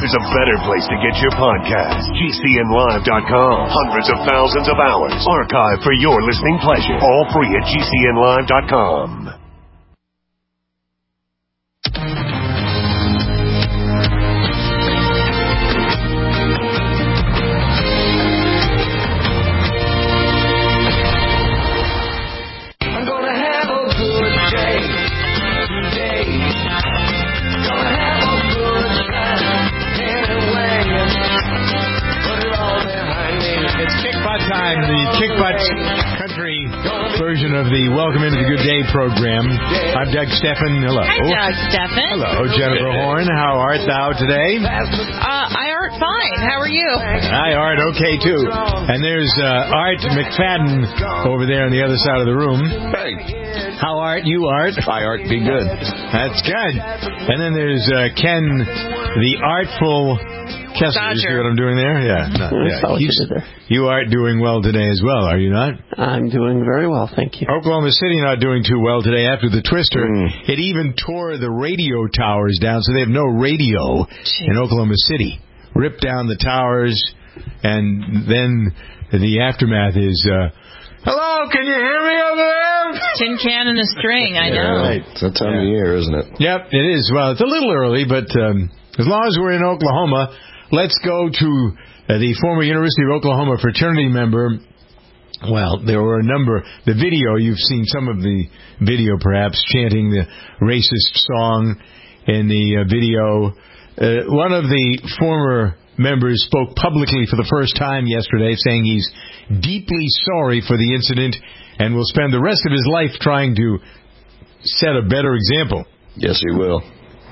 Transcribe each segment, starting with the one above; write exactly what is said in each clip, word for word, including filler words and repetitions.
there's a better place to get your podcast. G C N live dot com. Hundreds of thousands of hours archived for your listening pleasure. All free at G C N live dot com. Time, the Kick Butt Country version of the Welcome Into the Good Day program. I'm Doug Steffen. Hello. Hi, Doug Steffen. Hello, Jennifer Horn. How art thou today? Uh, I art fine. How are you? I art okay, too. And there's uh, Art McFadden over there on the other side of the room. Hey. How art you, Art? I art be good. That's good. And then there's uh, Ken, the artful... Kessler, you see what I'm doing there? Yeah. No, yeah. You, you are doing well today as well, are you not? I'm doing very well, thank you. Oklahoma City not doing too well today after the twister. Mm. It even tore the radio towers down, so they have no radio Jeez. in Oklahoma City. Ripped down the towers, and then the aftermath is... Uh, Hello, can you hear me over there? Tin can and a string, I know. Yeah, right. It's that time yeah. of year, isn't it? Yep, it is. Well, it's a little early, but um, as long as we're in Oklahoma... Let's go to uh, the former University of Oklahoma fraternity member. Well, there were a number. The video, you've seen some of the video perhaps, chanting the racist song in the uh, video. Uh, one of the former members spoke publicly for the first time yesterday, saying he's deeply sorry for the incident and will spend the rest of his life trying to set a better example. Yes, he will.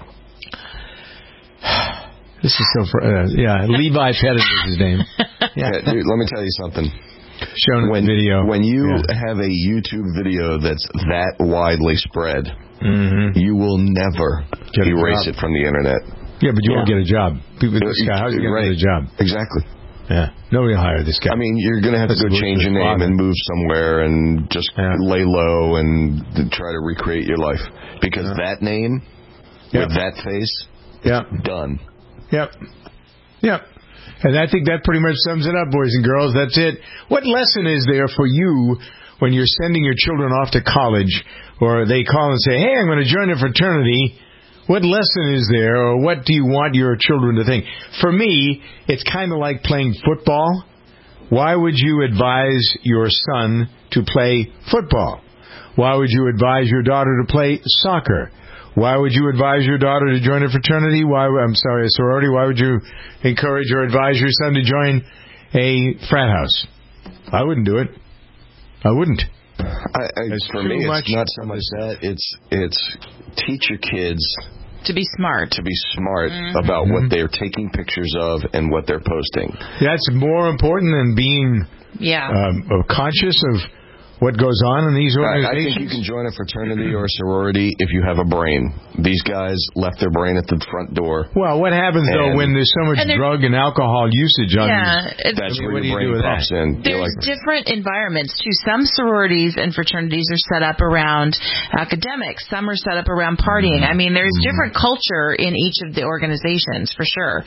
This is so, fr- uh, yeah, Levi Pettit is his name. Yeah. Yeah, dude, let me tell you something. Shown in when, the video. When you yeah. have a YouTube video that's that widely spread, mm-hmm. you will never get erase it from the internet. Yeah, but you yeah. won't get a job. People, this guy, how's he going right. to get a job? Exactly. Yeah. Nobody will hire this guy. I mean, you're going to have That's to go change your name and move somewhere and just yeah. lay low and try to recreate your life. Because yeah. that name, yep. with that face, yep. done. Yep. Yep. And I think that pretty much sums it up, boys and girls. That's it. What lesson is there for you when you're sending your children off to college, or they call and say, hey, I'm going to join a fraternity? What lesson is there, or what do you want your children to think? For me, it's kind of like playing football. Why would you advise your son to play football? Why would you advise your daughter to play soccer? Why would you advise your daughter to join a fraternity? Why? I'm sorry, a sorority. Why would you encourage or advise your son to join a frat house? I wouldn't do it. I wouldn't. I, I, for me, it's not so much that. It's it's teach your kids to be smart. To be smart mm-hmm. about mm-hmm. what they're taking pictures of and what they're posting. That's more important than being yeah. um, conscious of what goes on in these organizations. I, I think you can join a fraternity or a sorority if you have a brain. These guys left their brain at the front door. Well, what happens, though, when there's so much and drug and alcohol usage on yeah, these? That's I mean, where your brain pops that? in. There's like, different environments, too. Some sororities and fraternities are set up around academics. Some are set up around partying. I mean, there's different culture in each of the organizations, for sure.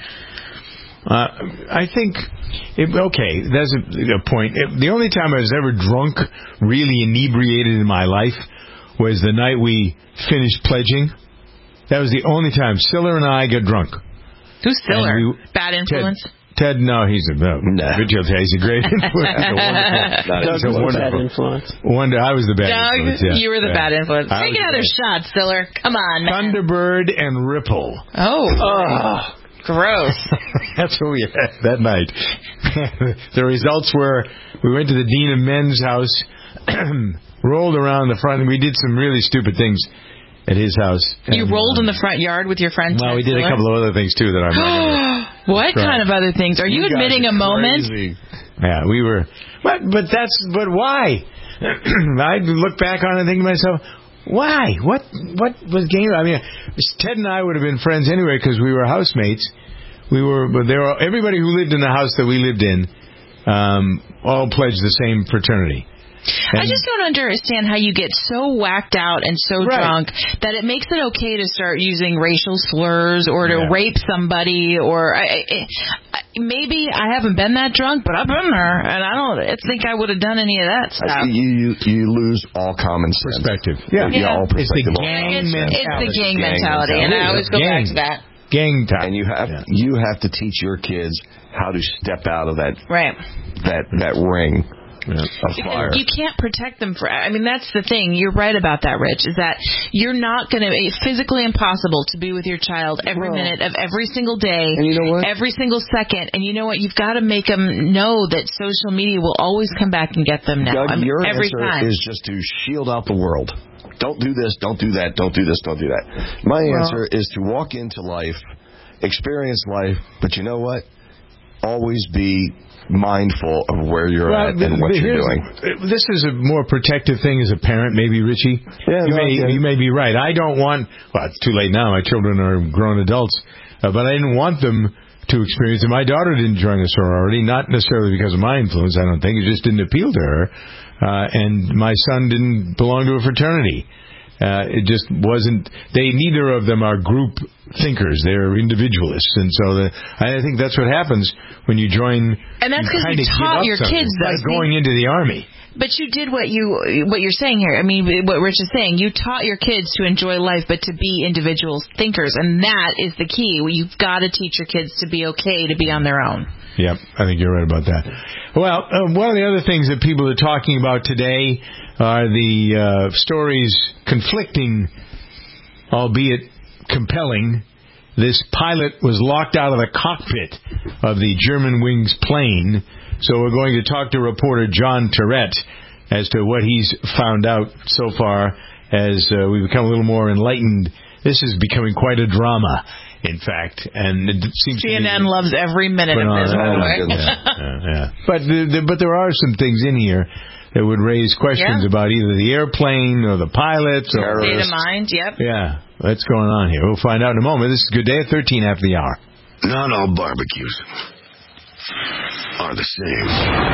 Uh, I think, it, okay, that's a, a point. It, the only time I was ever drunk, really inebriated in my life, was the night we finished pledging. That was the only time Siller and I got drunk. Who's Siller? We, Bad influence? Ted, Ted, no, he's a, no, nah. he's a great influence. He's a wonderful, Doug was a bad influence. Wonder, I was the bad Doug, influence, yeah. you were the yeah. bad influence. I Take another shot, Siller. Come on, man. Thunderbird and Ripple. Oh. Oh. Gross. That's what we had that night. The results were we went to the Dean of Men's house, rolled around the front, and we did some really stupid things at his house. You and, rolled uh, in the front yard with your friend? Well, we did a couple of other things, too, that I'm not What kind of other things? Are you, you admitting a moment? Crazy. Yeah, we were. But, but that's, but why? I look back on it and think to myself, why? What What was game? I mean, Ted and I would have been friends anyway because we were housemates. We were, but there were everybody who lived in the house that we lived in, um, all pledged the same fraternity. I just don't understand how you get so whacked out and so right. drunk that it makes it okay to start using racial slurs or to yeah. rape somebody. Or I, I, maybe I haven't been that drunk, but I've been there, and I don't think I would have done any of that stuff. You, you, you lose all common sense. Perspective. Yeah, yeah. All it's the perspective. gang it's, mentality. It's the gang, gang mentality, mentality, and I always go gang. back to that. Gang time. And you have yeah. you have to teach your kids how to step out of that right. that that ring. Yeah. Of fire. You can't protect them for. I mean, that's the thing. You're right about that, Rich. Is that you're not going to. It's physically impossible to be with your child every well, minute of every single day, and you know what? every single second. And you know what? You've got to make them know that social media will always come back and get them now. Doug, I mean, your every answer time. is just to shield out the world. Don't do this. Don't do that. Don't do this. Don't do that. My well, answer is to walk into life, experience life, but you know what? Always be mindful of where you're well, at and what you're doing. This is a more protective thing as a parent, maybe, Richie. Yeah, you, no, may, you may be right. I don't want, well, it's too late now. My children are grown adults. Uh, but I didn't want them to experience it. My daughter didn't join a sorority, not necessarily because of my influence, I don't think. It just didn't appeal to her. Uh, and my son didn't belong to a fraternity. Uh, it just wasn't. They neither of them are group thinkers. They're individualists, and so the, I think that's what happens when you join. And that's because you, you taught your kids that. Like going into the army. But you did what you what you're saying here. I mean, what Rich is saying. You taught your kids to enjoy life, but to be individual thinkers, and that is the key. You've got to teach your kids to be okay to be on their own. Yep, I think you're right about that. Well, uh, one of the other things that people are talking about today are the uh, stories conflicting, albeit compelling. This pilot was locked out of the cockpit of the Germanwings plane. So we're going to talk to reporter John Tourette as to what he's found out so far as uh, we become a little more enlightened. This is becoming quite a drama, in fact, and it seems C N N loves every minute of this. Oh, my goodness. yeah, yeah. But the, the, but there are some things in here that would raise questions yeah. about either the airplane or the pilots or state of mind. Yep. Yeah, what's going on here? We'll find out in a moment. This is Good Day at thirteen after the hour. Not all barbecues are the same.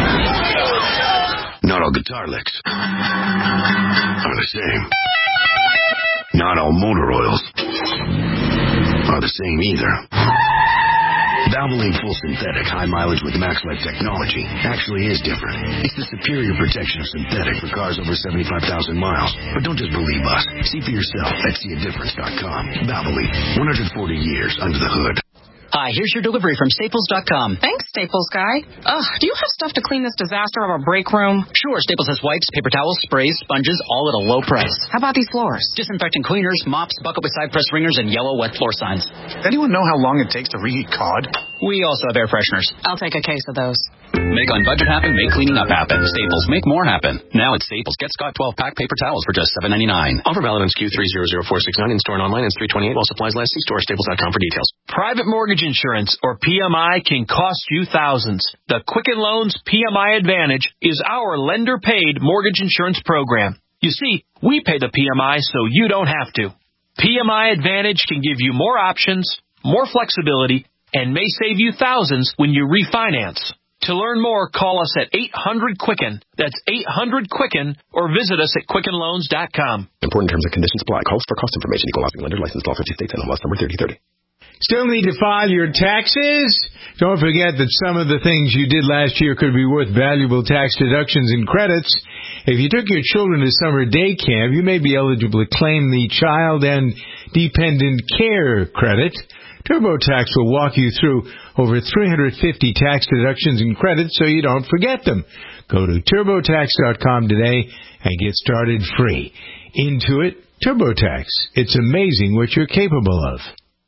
Not all guitar licks are the same. Not all motor oils are the same either. Valvoline Full Synthetic High Mileage with MaxLife technology actually is different. It's the superior protection of synthetic for cars over seventy-five thousand miles. But don't just believe us. See for yourself at see a difference dot com. Valvoline, one hundred forty years under the hood. Hi, here's your delivery from Staples dot com. Thanks, Staples guy. Ugh, do you have stuff to clean this disaster of a break room? Sure, Staples has wipes, paper towels, sprays, sponges, all at a low price. How about these floors? Disinfectant cleaners, mops, bucket with side press ringers, and yellow wet floor signs. Anyone know how long it takes to reheat cod? We also have air fresheners. I'll take a case of those. Make on budget happen, make cleaning up happen. Staples, make more happen. Now at Staples, get Scott twelve pack paper towels for just seven ninety-nine. Offer valid on S K U three zero zero four six nine in store and online. It's three twenty-eight while supplies last. See store staples dot com for details. Private mortgage insurance, or P M I, can cost you thousands. The Quicken Loans P M I Advantage is our lender-paid mortgage insurance program. You see, we pay the P M I so you don't have to. P M I Advantage can give you more options, more flexibility, and may save you thousands when you refinance. To learn more, call us at eight hundred Quicken. That's eight hundred Quicken, or visit us at quicken loans dot com. Important terms and conditions apply. Calls for cost information. Equal housing lender. Licensed in all fifty states and N M L S number thirty thirty. Still need to file your taxes? Don't forget that some of the things you did last year could be worth valuable tax deductions and credits. If you took your children to summer day camp, you may be eligible to claim the Child and Dependent Care Credit. TurboTax will walk you through over three hundred fifty tax deductions and credits so you don't forget them. Go to turbo tax dot com today and get started free. Intuit TurboTax. It's amazing what you're capable of.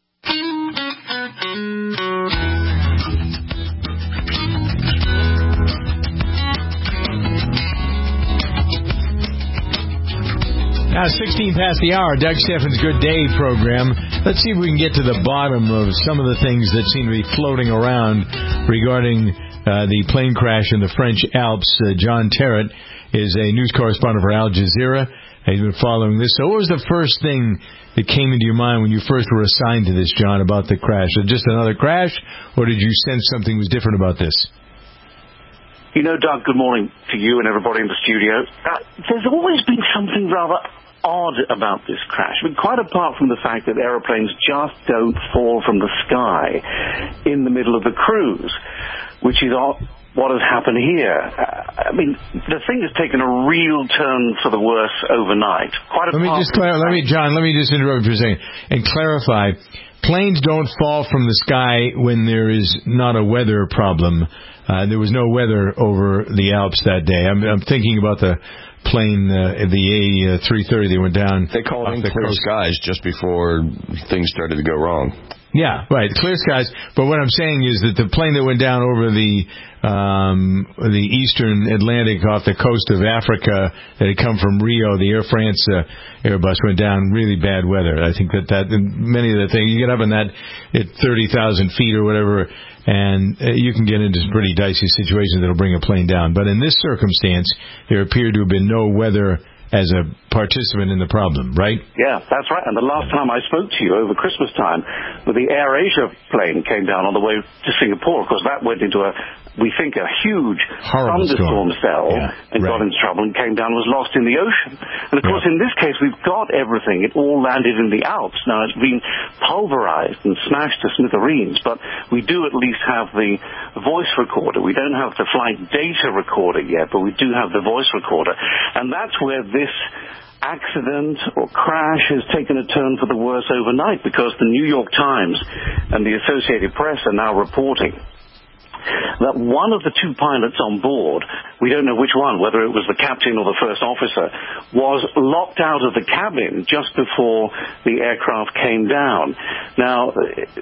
Now, sixteen past the hour, Doug Steffens' Good Day program. Let's see if we can get to the bottom of some of the things that seem to be floating around regarding uh, the plane crash in the French Alps. Uh, John Tourette is a news correspondent for Al Jazeera. He's been following this. So what was the first thing that came into your mind when you first were assigned to this, John, about the crash? Was it just another crash, or did you sense something was different about this? You know, Doug, good morning to you and everybody in the studio. Uh, there's always been something rather odd about this crash. I mean, quite apart from the fact that aeroplanes just don't fall from the sky in the middle of the cruise, which is what has happened here. Uh, I mean, the thing has taken a real turn for the worse overnight. Quite let me just clar- let me, John, let me just interrupt for a second and clarify. Planes don't fall from the sky when there is not a weather problem. Uh, there was no weather over the Alps that day. I'm, I'm thinking about the plane, uh, the A three thirty that went down. They called in clear skies just before things started to go wrong. Yeah, right, clear skies. But what I'm saying is that the plane that went down over the um, the eastern Atlantic off the coast of Africa that had come from Rio, the Air France uh, Airbus went down really bad weather. I think that, that many of the things, you get up in that at thirty thousand feet or whatever, and uh, you can get into some pretty dicey situations that will bring a plane down. But in this circumstance, there appeared to have been no weather as a participant in the problem, right? Yeah, that's right. And the last time I spoke to you over Christmas time, the AirAsia plane came down on the way to Singapore. Of course, that went into a, we think, a huge horrible thunderstorm storm. cell yeah, and right. got into trouble and came down and was lost in the ocean. And, of course, yeah. in this case, we've got everything. It all landed in the Alps. Now, it's been pulverized and smashed to smithereens, but we do at least have the voice recorder. We don't have the flight data recorder yet, but we do have the voice recorder. And that's where this accident or crash has taken a turn for the worse overnight, because the New York Times and the Associated Press are now reporting that one of the two pilots on board, we don't know which one, whether it was the captain or the first officer, was locked out of the cabin just before the aircraft came down. Now,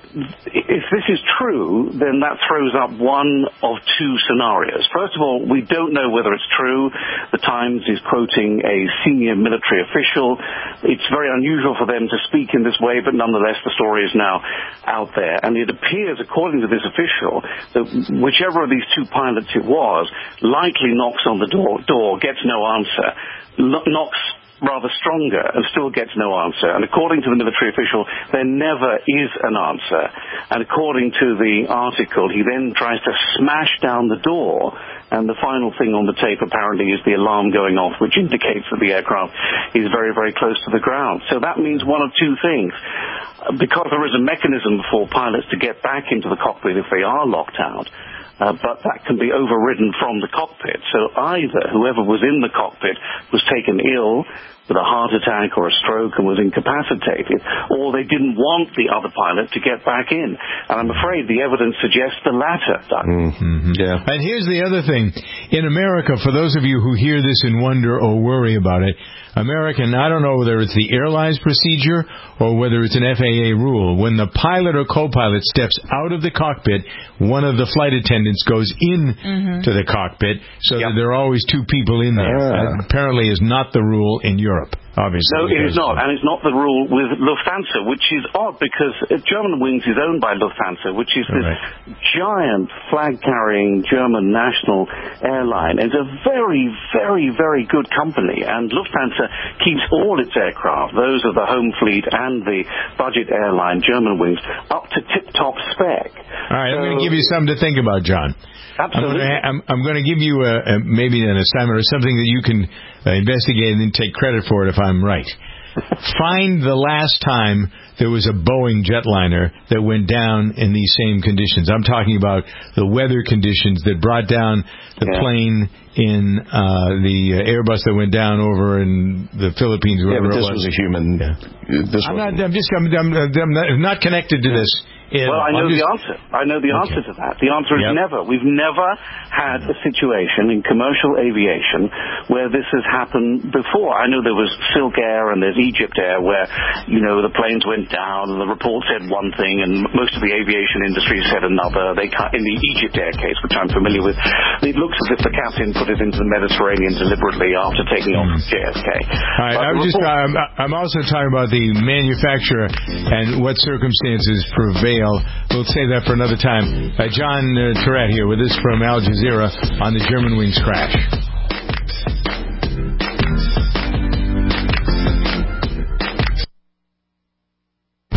if this is true, then that throws up one of two scenarios. First of all, we don't know whether it's true. The Times is quoting a senior military official. It's very unusual for them to speak in this way, but nonetheless, the story is now out there. And it appears, according to this official, that whichever of these two pilots it was, likely knocks on the door, door gets no answer, knocks rather stronger and still gets no answer. And according to the military official, there never is an answer. And according to the article, he then tries to smash down the door, and the final thing on the tape apparently is the alarm going off, which indicates that the aircraft is very, very close to the ground. So that means one of two things. Because there is a mechanism for pilots to get back into the cockpit if they are locked out, uh, but that can be overridden from the cockpit. So either whoever was in the cockpit was taken ill with a heart attack or a stroke and was incapacitated, or they didn't want the other pilot to get back in. And I'm afraid the evidence suggests the latter, Doug. Mm-hmm. Yeah. And here's the other thing. In America, for those of you who hear this and wonder or worry about it, American, I don't know whether it's the airline's procedure or whether it's an F A A rule. When the pilot or co-pilot steps out of the cockpit, one of the flight attendants goes in mm-hmm. to the cockpit, so yep. that there are always two people in there. Yeah. That apparently is not the rule in Europe, obviously. No, it is not, and it's not the rule with Lufthansa, which is odd because Germanwings is owned by Lufthansa, which is this right. giant flag-carrying German national airline. It's a very, very, very good company, and Lufthansa keeps all its aircraft, those of the home fleet and the budget airline Germanwings, up to tip-top spec. All right, so, I'm going to give you something to think about, John. Absolutely. I'm, I'm going to give you a, a, maybe an assignment or something that you can uh, investigate and then take credit for it if I'm right. Find the last time there was a Boeing jetliner that went down in these same conditions. I'm talking about the weather conditions that brought down the yeah. plane in uh, the Airbus that went down over in the Philippines. Yeah, but this it was. was a human. Yeah. This I'm not. I'm just. I'm, I'm, I'm not connected to this. Yeah, well, I know just... the answer. I know the answer okay. to that. The answer is yep. never. We've never had a situation in commercial aviation where this has happened before. I know there was Silk Air and there's Egypt Air where, you know, the planes went down and the report said one thing and most of the aviation industry said another. They can't, in the Egypt Air case, which I'm familiar with, it looks as if the captain put it into the Mediterranean deliberately after taking off J F K. All right, I'm, report... just, I'm, I'm also talking about the manufacturer and what circumstances prevail. We'll save that for another time. Uh, John uh, Tourette here with us from Al Jazeera on the Germanwings crash. You pick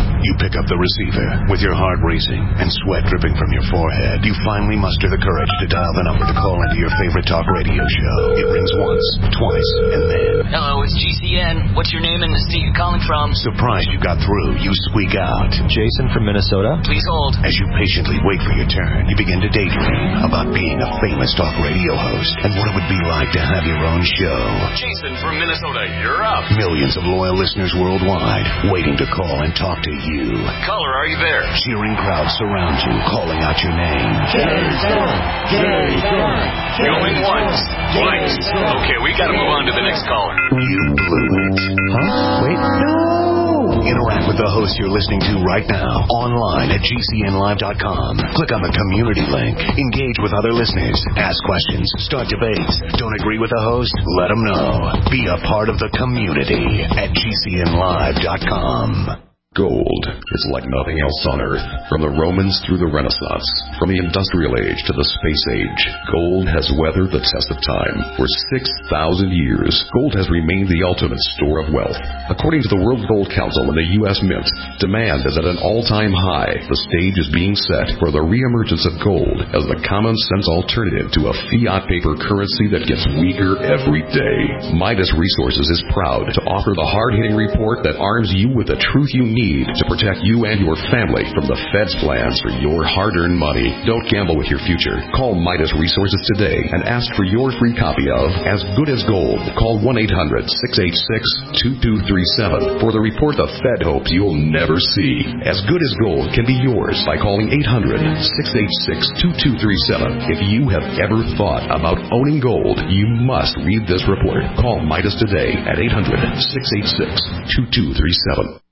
pick up the receiver. With your heart racing and sweat dripping from your forehead, you finally muster the courage to dial the number to call into your favorite talk radio show. It rings once, twice, and then... Hello, it's G C N. What's your name and the state you're calling from? Surprised you got through, you squeak out. Jason from Minnesota. Please hold. As you patiently wait for your turn, you begin to daydream about being a famous talk radio host and what it would be like to have your own show. Jason from Minnesota, you're up. Millions of loyal listeners worldwide waiting to call and talk to you. Caller, are you there? Cheering crowds surround you, calling out your name. Jason! Jason! Going once, twice. Okay, we gotta move on to the next caller. You blew it. Huh? Wait, no! Interact with the host you're listening to right now, online at G C N live dot com. Click on the community link. Engage with other listeners. Ask questions. Start debates. Don't agree with the host? Let them know. Be a part of the community at G C N live dot com. Gold is like nothing else on Earth. From the Romans through the Renaissance, from the Industrial Age to the Space Age, gold has weathered the test of time. For six thousand years, gold has remained the ultimate store of wealth. According to the World Gold Council and the U S Mint, demand is at an all-time high. The stage is being set for the reemergence of gold as the common-sense alternative to a fiat paper currency that gets weaker every day. Midas Resources is proud to offer the hard-hitting report that arms you with the truth you need to protect you and your family from the Fed's plans for your hard-earned money. Don't gamble with your future. Call Midas Resources today and ask for your free copy of As Good as Gold. Call one eight hundred six eight six two two three seven for the report the Fed hopes you'll never see. As Good as Gold can be yours by calling eight hundred six eight six two two three seven. If you have ever thought about owning gold, you must read this report. Call Midas today at eight hundred six eight six two two three seven.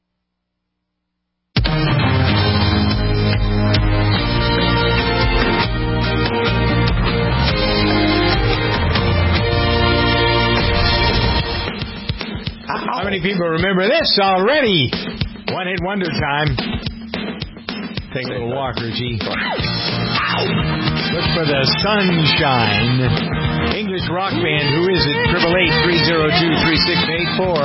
How many people remember this already? One hit wonder time. Take a little walk, Richie. Look for the sunshine. English rock band, who is it? Triple eight three zero two three six eight four.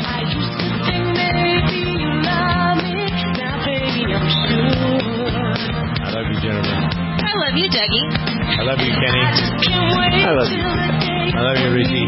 I love you, Jennifer. I love you, Dougie. I love you, Kenny. I love you. I love you, Richie.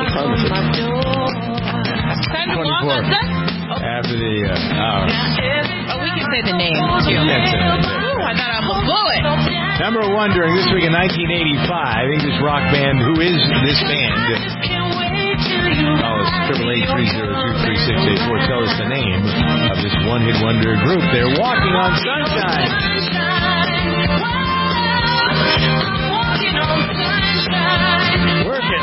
Time to walk on sun? After the uh, hour. Oh, we can say the name, too. Yes, sir. Ooh, I thought I almost blew it. Number one during this week in nineteen eighty-five, English rock band, who is this band? Call us triple eight three zero two three six eight four. Tell us the name of this one-hit wonder group. They're Walking on Sunshine. Work it.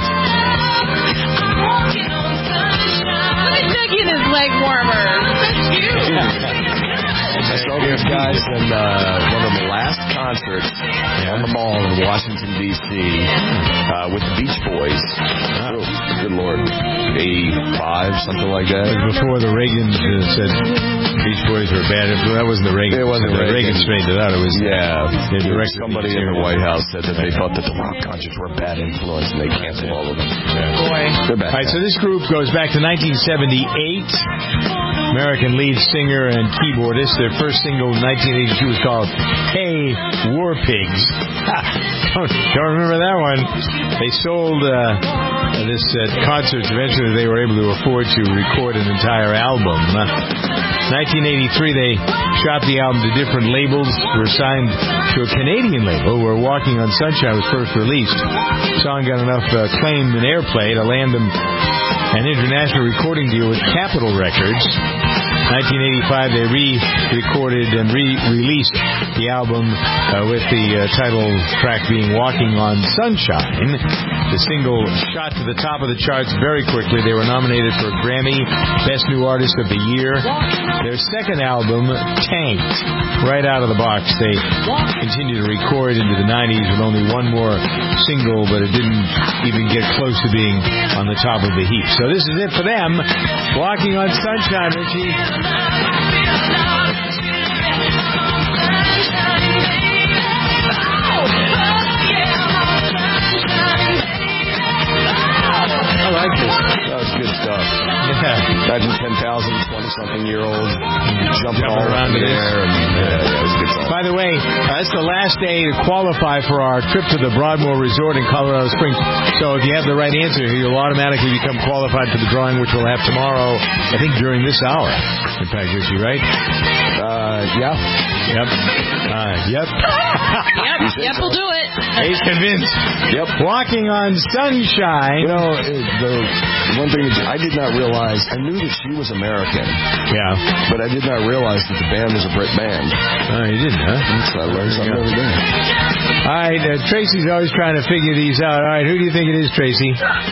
Look at Dougie and his leg warmers. That's cute. I saw these guys in uh, one of the last concerts yeah. on the Mall in Washington, D C uh, with the Beach Boys. Oh, good Lord. eighty-five, something like that. It was before the Reagans uh, said Beach Boys were bad. That wasn't the Reagan. It wasn't the Reagan. Reagan straightened it out. It was yeah. The Somebody in the White House said that they thought that the rock concerts were a bad influence and they canceled all of them. Yeah. Boy. They're back. All right, so this group goes back to nineteen seventy-eight. American lead singer and keyboardist. Their first single in nineteen eighty-two was called Hey War Pigs. don't, don't remember that one. They sold uh, this uh, concerts. Eventually they were able to afford to record an entire album. Uh, nineteen eighty-three they shopped the album to different labels. Were signed to a Canadian label where Walking on Sunshine was first released. The song got enough uh, acclaim and airplay to land them an international recording deal with Capitol Records. nineteen eighty-five, they re-recorded and re-released the album uh, with the uh, title track being Walking on Sunshine. The single shot to the top of the charts very quickly. They were nominated for Grammy Best New Artist of the Year. Their second album tanked right out of the box. They continued to record into the nineties with only one more single, but it didn't even get close to being on the top of the heap. So this is it for them. Walking on Sunshine, Richie. I like this. That was good stuff. Yeah. Imagine ten thousand, twenty twenty-something-year-old jumping all around in the this. air. And, yeah, yeah, it was a good song. By the way, uh, that's the last day to qualify for our trip to the Broadmoor Resort in Colorado Springs. So if you have the right answer, you'll automatically become qualified for the drawing, which we'll have tomorrow, I think during this hour. In fact, Richie, right? Uh, yeah. Yep. Uh, yep. Yep, yep, we'll do it. He's convinced. Yep. Walking on sunshine. You know, the one thing is, I did not realize, I knew that she was American. Yeah. But I did not realize that the band was a Brit band. Oh, you didn't, huh? So I learned something every day. All right, uh, Tracy's always trying to figure these out. All right, who do you think it is, Tracy?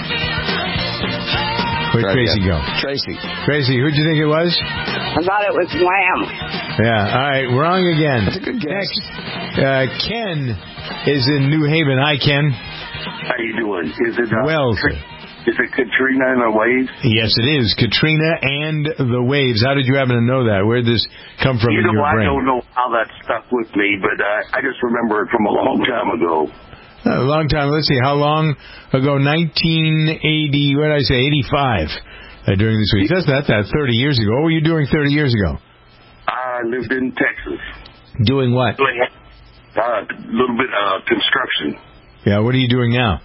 Where'd Try Tracy again. go? Tracy. Tracy, who'd you think it was? I thought it was Wham. Yeah, all right, wrong again. That's a good guess. Next, uh, Ken is in New Haven. Hi, Ken. How you doing? Is it uh, well, sir. Is it Katrina and the waves? Yes, it is. Katrina and the waves. How did you happen to know that? Where did this come from You in know, your I brain? don't know how that stuck with me, but uh, I just remember it from a long time ago. A long time. Let's see. How long ago? nineteen eighty. What did I say? eighty-five. Uh, during this week. That's not that. thirty years ago. What were you doing thirty years ago? I lived in Texas. Doing what? A uh, little bit uh, construction. Yeah. What are you doing now?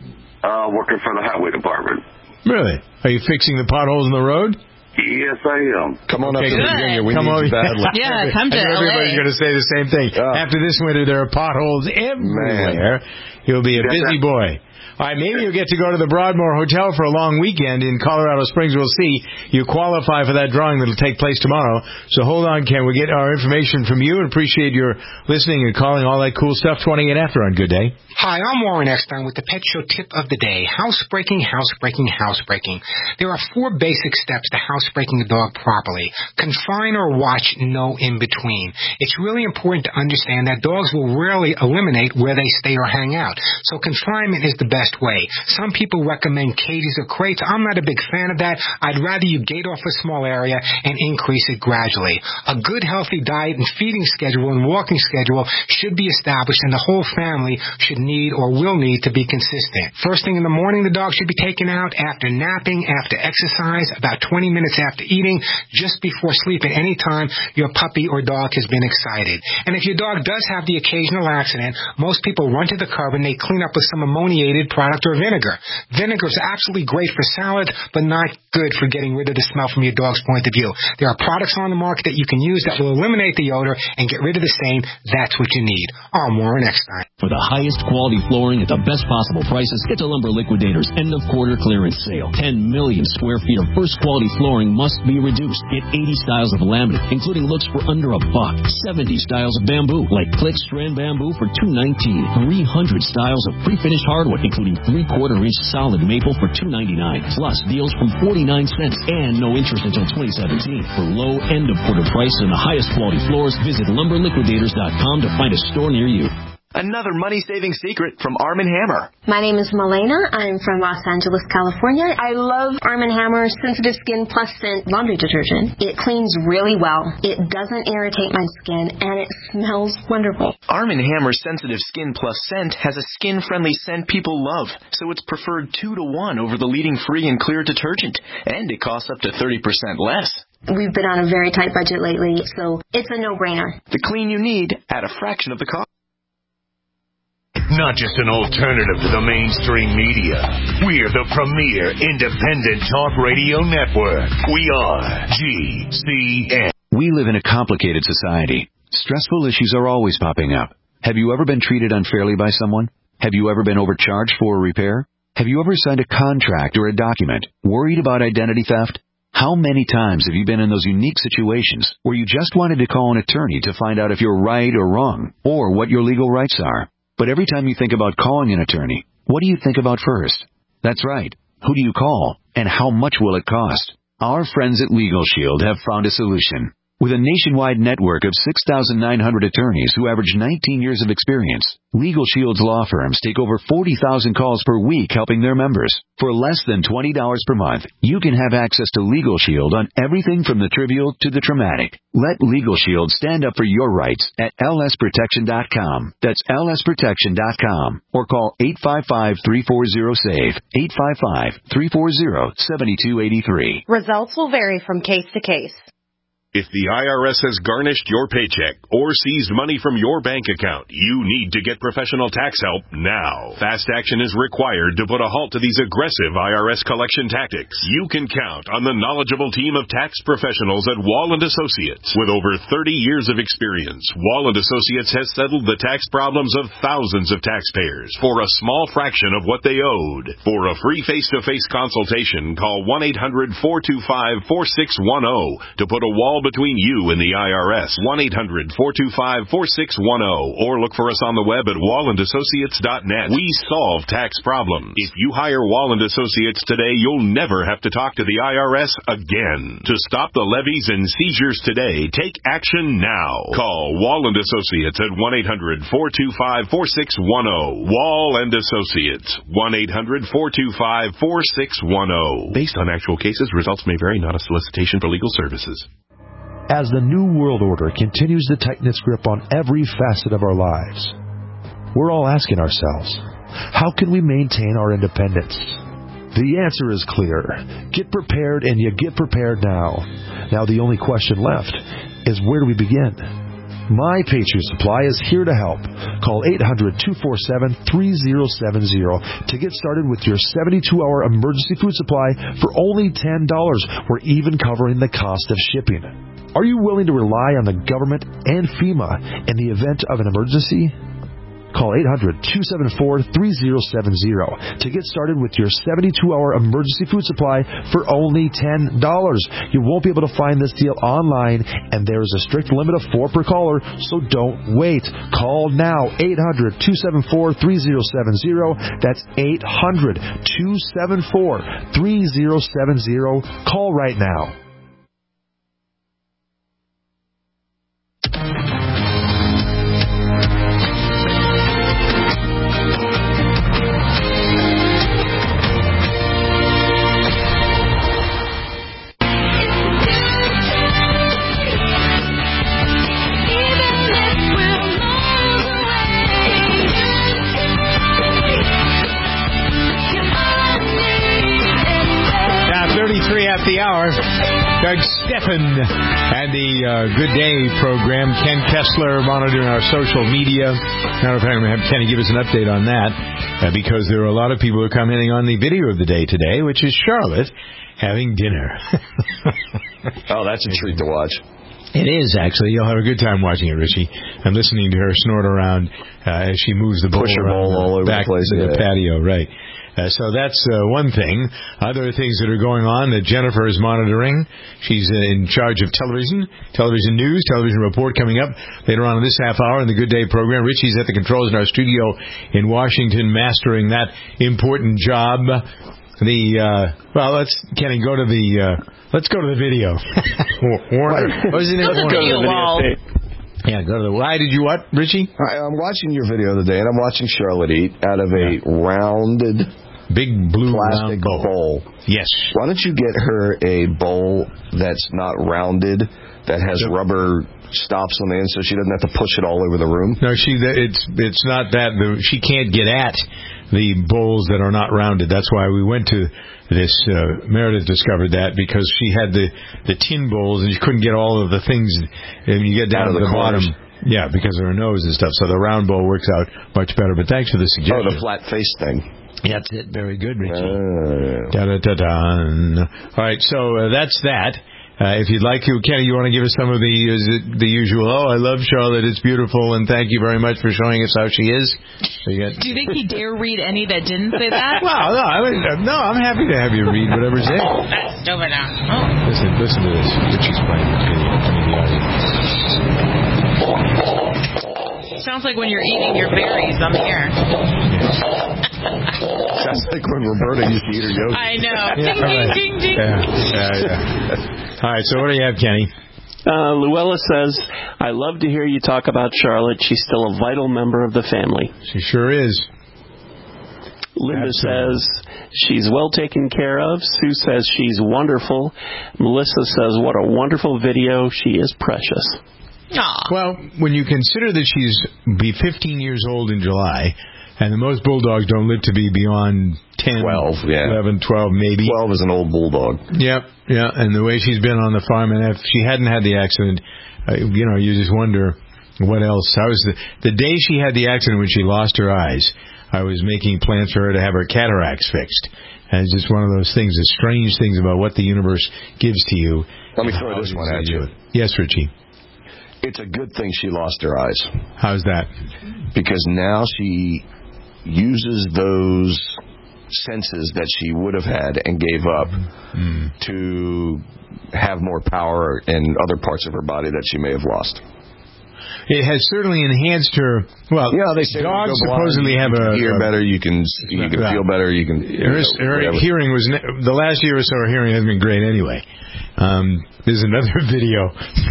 Uh, working for the highway department. Really? Are you fixing the potholes in the road? Yes, I am. Come on okay, up to good. Virginia. We come need on. you badly. Yeah, come to I know L A. Everybody's going to say the same thing. Yeah. After this winter, there are potholes everywhere. Man. You'll be a busy boy. All right, maybe you'll get to go to the Broadmoor Hotel for a long weekend in Colorado Springs. We'll see. You qualify for that drawing that will take place tomorrow. So hold on, Ken. We'll get our information from you and appreciate your listening and calling all that cool stuff. twenty-eight after on Good Day. Hi, I'm Warren Eckstein with the Pet Show Tip of the Day. Housebreaking, housebreaking, housebreaking. There are four basic steps to housebreaking a dog properly. Confine or watch, no in between. It's really important to understand that dogs will rarely eliminate where they stay or hang out. So confinement is the best way. Some people recommend cages or crates. I'm not a big fan of that. I'd rather you gate off a small area and increase it gradually. A good healthy diet and feeding schedule and walking schedule should be established, and the whole family should need or will need to be consistent. First thing in the morning, the dog should be taken out, after napping, after exercise, about twenty minutes after eating, just before sleeping, anytime your puppy or dog has been excited. And if your dog does have the occasional accident, most people run to the curb and they clean up with some ammoniated product or vinegar. Vinegar is absolutely great for salad, but not good for getting rid of the smell from your dog's point of view. There are products on the market that you can use that will eliminate the odor and get rid of the stain. That's what you need. I'm Warren Eckstein. For the highest quality flooring at the best possible prices, get to Lumber Liquidators' end-of-quarter clearance sale. ten million square feet of first-quality flooring must be reduced. Get eighty styles of laminate, including looks for under a buck. seventy styles of bamboo, like Click Strand Bamboo for two nineteen. three hundred styles of pre-finished hardwood, including three-quarter inch solid maple for two ninety-nine. Plus deals from forty-nine cents and no interest until twenty seventeen. For low end-of-quarter prices and the highest quality floors, visit lumber liquidators dot com to find a store near you. Another money-saving secret from Arm and Hammer. My name is Milena. I'm from Los Angeles, California. I love Arm and Hammer Sensitive Skin Plus Scent laundry detergent. It cleans really well. It doesn't irritate my skin, and it smells wonderful. Arm and Hammer Sensitive Skin Plus Scent has a skin-friendly scent people love, so it's preferred two to one over the leading free and clear detergent, and it costs up to thirty percent less. We've been on a very tight budget lately, so it's a no-brainer. The clean you need at a fraction of the cost. Not just an alternative to the mainstream media. We're the premier independent talk radio network. We are G C N. We live in a complicated society. Stressful issues are always popping up. Have you ever been treated unfairly by someone? Have you ever been overcharged for a repair? Have you ever signed a contract or a document worried about identity theft? How many times have you been in those unique situations where you just wanted to call an attorney to find out if you're right or wrong, or what your legal rights are? But every time you think about calling an attorney, what do you think about first? That's right. Who do you call, and how much will it cost? Our friends at Legal Shield have found a solution. With a nationwide network of six thousand nine hundred attorneys who average nineteen years of experience, Legal Shield's law firms take over forty thousand calls per week helping their members. For less than twenty dollars per month, you can have access to Legal Shield on everything from the trivial to the traumatic. Let Legal Shield stand up for your rights at L S protection dot com. That's L S protection dot com. Or call eight five five, three four zero, S A V E, eight five five, three four zero, seven two eight three. Results will vary from case to case. If the I R S has garnished your paycheck or seized money from your bank account, you need to get professional tax help now. Fast action is required to put a halt to these aggressive I R S collection tactics. You can count on the knowledgeable team of tax professionals at Wall and Associates. With over thirty years of experience, Wall and Associates has settled the tax problems of thousands of taxpayers for a small fraction of what they owed. For a free face-to-face consultation, call one eight hundred, four two five, four six one zero to put a wall between you and the I R S. one eight hundred, four two five, four six one zero or look for us on the web at wall and associates dot net. We solve tax problems. If you hire Wall and Associates today, you'll never have to talk to the I R S again. To stop the levies and seizures today, take action now. Call Wall and Associates at one eight hundred, four two five, four six one zero. Wall and Associates, one eight hundred, four two five, four six one zero. Based on actual cases, results may vary, not a solicitation for legal services. As the New World Order continues to tighten its grip on every facet of our lives, we're all asking ourselves, how can we maintain our independence? The answer is clear. Get prepared, and you get prepared now. Now the only question left is, where do we begin? My Patriot Supply is here to help. Call eight hundred, two four seven, three zero seven zero to get started with your seventy-two hour emergency food supply for only ten dollars. We're even covering the cost of shipping. Are you willing to rely on the government and FEMA in the event of an emergency? Call eight hundred, two seven four, three zero seven zero to get started with your seventy-two hour emergency food supply for only ten dollars. You won't be able to find this deal online, and there is a strict limit of four per caller, so don't wait. Call now, eight hundred, two seven four, three zero seven zero. That's eight hundred, two seven four, three zero seven zero. Call right now. thirty-three at the hour. Doug Steffen and the uh, Good Day program. Ken Kessler monitoring our social media. Matter of fact, I'm going to have Kenny give us an update on that uh, because there are a lot of people who are commenting on the video of the day today, which is Charlotte having dinner. Oh, that's a treat to watch. It is, actually. You'll have a good time watching it, Richie. I'm listening to her snort around uh, as she moves the bowl Push her around bowl all over back the place. to the Yeah. patio, right. Uh, so that's uh, one thing. Other things that are going on that Jennifer is monitoring. She's uh, in charge of television, television news, television report coming up later on in this half hour in the Good Day program. Richie's at the controls in our studio in Washington mastering that important job. The uh, well, let's Kenny go to the uh, let's go to the video. Warner, what was it? Let's go to the wall. Yeah, go to the. Why did you what, Richie? I, I'm watching your video of the day, and I'm watching Charlotte eat out of a rounded, big blue plastic bowl. bowl. Yes. Why don't you get her a bowl that's not rounded, that has yep. rubber stops on the end, so she doesn't have to push it all over the room? No, she. It's it's not that. She can't get at the bowls that are not rounded. That's why we went to this. Uh, Meredith discovered that because she had the, the tin bowls and she couldn't get all of the things. And you get down to the, the bottom, yeah, because of her nose and stuff. So the round bowl works out much better. But thanks for the suggestion. Oh, the flat face thing. Yeah, that's it. Very good, Richie. Uh, da, da, da, da. All right, so uh, that's that. Uh, if you'd like to, Kenny, you want to give us some of the uh, the usual, oh, I love Charlotte, it's beautiful, and thank you very much for showing us how she is. So you got... Do you think he dare read any that didn't say that? Well, no, I mean, no, I'm happy to have you read whatever's there. That's stupid now. Oh. Listen, listen to this. Richie's playing the video. I mean, the audience. Sounds like when you're eating your berries on the air. Sounds like when Roberta used to eat her yogurt. I know. Yeah, ding, right. ding, ding, ding. Yeah, yeah, yeah. All right, so what do you have, Kenny? Uh, Luella says, I love to hear you talk about Charlotte. She's still a vital member of the family. She sure is. Linda Absolutely. says she's well taken care of. Sue says she's wonderful. Melissa says what a wonderful video. She is precious. Aww. Well, when you consider that she's be fifteen years old in July, and the most bulldogs don't live to be beyond ten, twelve, yeah. eleven, twelve maybe. twelve is an old bulldog. Yep, yeah, and the way she's been on the farm, and if she hadn't had the accident, uh, you know, you just wonder what else. I was the, the day she had the accident when she lost her eyes, I was making plans for her to have her cataracts fixed. And it's just one of those things, the strange things about what the universe gives to you. Let me throw this one at you. Yes, Richie. It's a good thing she lost her eyes. How's that? Because now she uses those senses that she would have had and gave up mm. to have more power in other parts of her body that she may have lost. It has certainly enhanced her. Well, yeah, they say dogs blind, supposedly you have can a hear a, better. You can you can feel better. You can. You her know, her hearing was ne- the last year or so. Her hearing has been great anyway. Um, there's another video.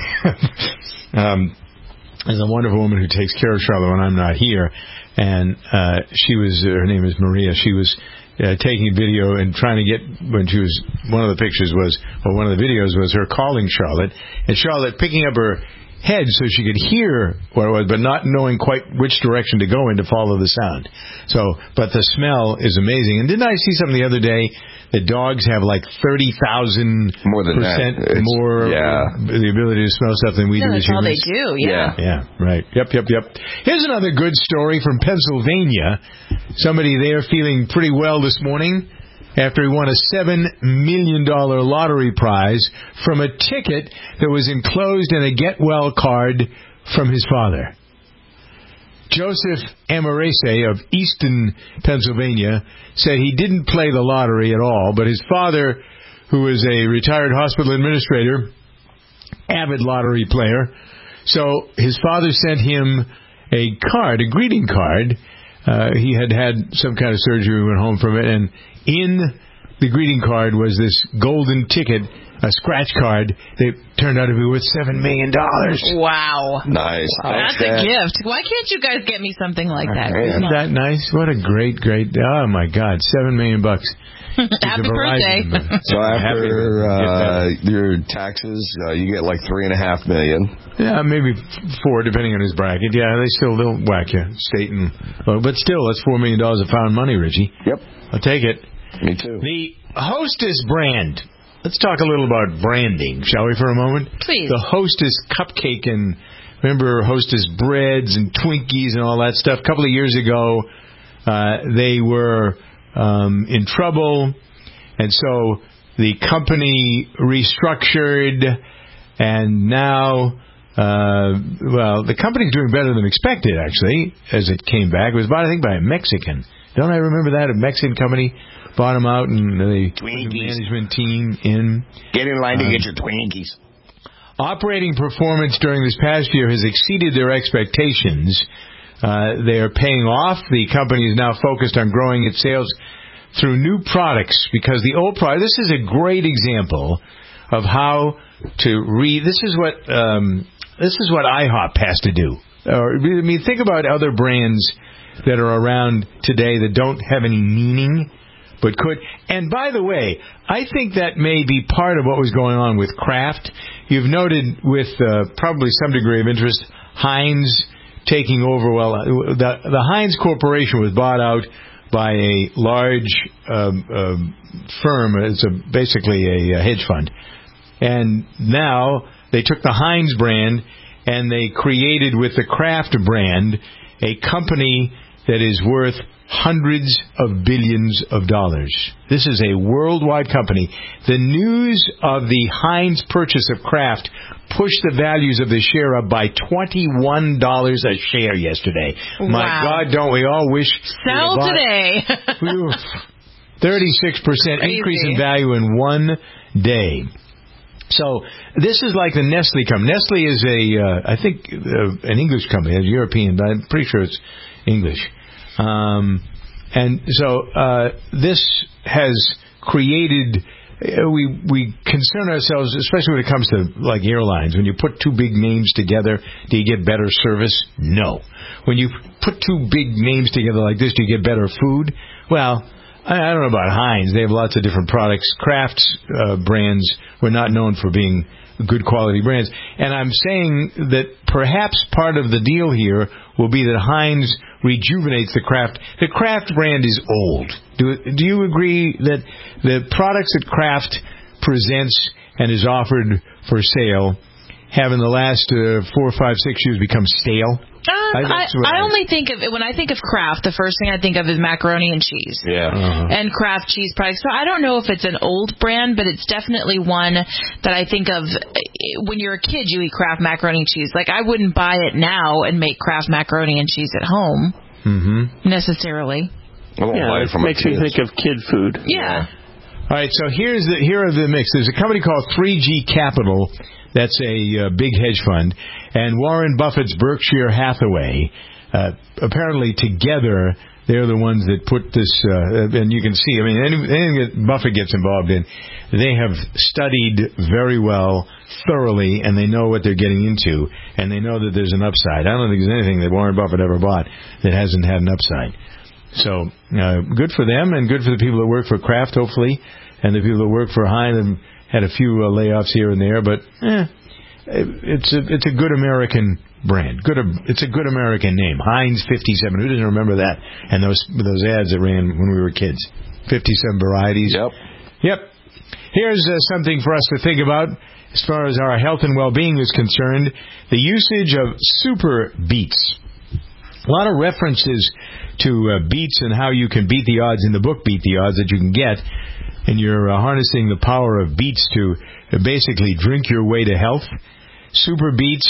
um, there's a wonderful woman who takes care of Charlotte when I'm not here, and uh, she was her name is Maria. She was uh, taking video and trying to get when she was one of the pictures was or one of the videos was her calling Charlotte, and Charlotte picking up her head so she could hear what it was, but not knowing quite which direction to go in to follow the sound. So, but the smell is amazing. And didn't I see something the other day that dogs have like thirty thousand more than percent that. more yeah. the ability to smell stuff than we no, do as that's humans? all they do, yeah. Yeah, right. Yep, yep, yep. Here's another good story from Pennsylvania. Somebody there feeling pretty well this morning after he won a seven million dollars lottery prize from a ticket that was enclosed in a get-well card from his father. Joseph Amarese of Easton, Pennsylvania, said he didn't play the lottery at all, but his father, who is a retired hospital administrator, avid lottery player, so his father sent him a card, a greeting card. Uh, he had had some kind of surgery, went home from it, and in the greeting card was this golden ticket, a scratch card that turned out to be worth seven million dollars. Wow. Nice. Wow. That's a gift. Why can't you guys get me something like that? Isn't that nice? What a great, great, oh my God, seven million bucks. Happy birthday. So after uh, your taxes, uh, you get like three and a half million. Yeah, maybe four, depending on his bracket. Yeah, they still they'll whack you, state and, well, but still, that's four million dollars of found money, Richie. Yep, I'll take it. Me too. The Hostess brand. Let's talk a little about branding, shall we, for a moment? Please. The Hostess cupcake and remember Hostess breads and Twinkies and all that stuff. A couple of years ago, uh, they were um, in trouble, and so the company restructured, and now, uh, well, the company's doing better than expected, actually, as it came back. It was bought, I think, by a Mexican. Don't I remember that? A Mexican company bought them out, and the management team in. Get in line um, to get your Twinkies. Operating performance during this past year has exceeded their expectations. Uh, they are paying off. The company is now focused on growing its sales through new products because the old product. This is a great example of how to read. This is what um, this is what IHOP has to do. Or, I mean, think about other brands that are around today that don't have any meaning, but could. And by the way, I think that may be part of what was going on with Kraft. You've noted with uh, probably some degree of interest, Heinz taking over. Well, the, the Heinz Corporation was bought out by a large um, um, firm. It's a, basically a, a hedge fund. And now they took the Heinz brand and they created with the Kraft brand a company that is worth hundreds of billions of dollars. This is a worldwide company. The news of the Heinz purchase of Kraft pushed the values of the share up by twenty-one dollars a share yesterday. Wow. My God, don't we all wish... Sell today. thirty-six percent increase in value in one day. So this is like the Nestle company. Nestle is a, uh, I think, uh, an English company, a European, but I'm pretty sure it's English. Um, and so uh, this has created we we concern ourselves, especially when it comes to like airlines. When you put two big names together, do you get better service? No. When you put two big names together like this, do you get better food? Well, I, I don't know about Heinz. They have lots of different products. Kraft's uh, brands were not known for being good quality brands. And I'm saying that perhaps part of the deal here will be that Heinz rejuvenates the Kraft. The Kraft brand is old. Do, do you agree that the products that Kraft presents and is offered for sale have in the last uh, four, five, six years become stale? Um, I, I only think of when I think of Kraft, the first thing I think of is macaroni and cheese. Yeah. Uh-huh. And Kraft cheese products. So I don't know if it's an old brand, but it's definitely one that I think of when you're a kid. You eat Kraft macaroni and cheese. Like I wouldn't buy it now and make Kraft macaroni and cheese at home mm-hmm. necessarily. I won't yeah, buy it from it makes me think of kid food. Yeah. All right. So here's the here are the mix. There's a company called three G Capital. That's a uh, big hedge fund. And Warren Buffett's Berkshire Hathaway, uh, apparently together, they're the ones that put this, uh, and you can see, I mean, anything that Buffett gets involved in, they have studied very well, thoroughly, and they know what they're getting into, and they know that there's an upside. I don't think there's anything that Warren Buffett ever bought that hasn't had an upside. So, uh, good for them, and good for the people that work for Kraft, hopefully, and the people that work for Heinz, and had a few uh, layoffs here and there, but eh, it's a it's a good American brand. Good, it's a good American name. Heinz fifty-seven. Who doesn't remember that? And those those ads that ran when we were kids. fifty-seven varieties. Yep. Yep. Here's uh, something for us to think about as far as our health and well-being is concerned. The usage of super beets. A lot of references to uh, beets and how you can beat the odds in the book, Beat the Odds, that you can get. And you're uh, harnessing the power of beets to uh, basically drink your way to health. Super beets,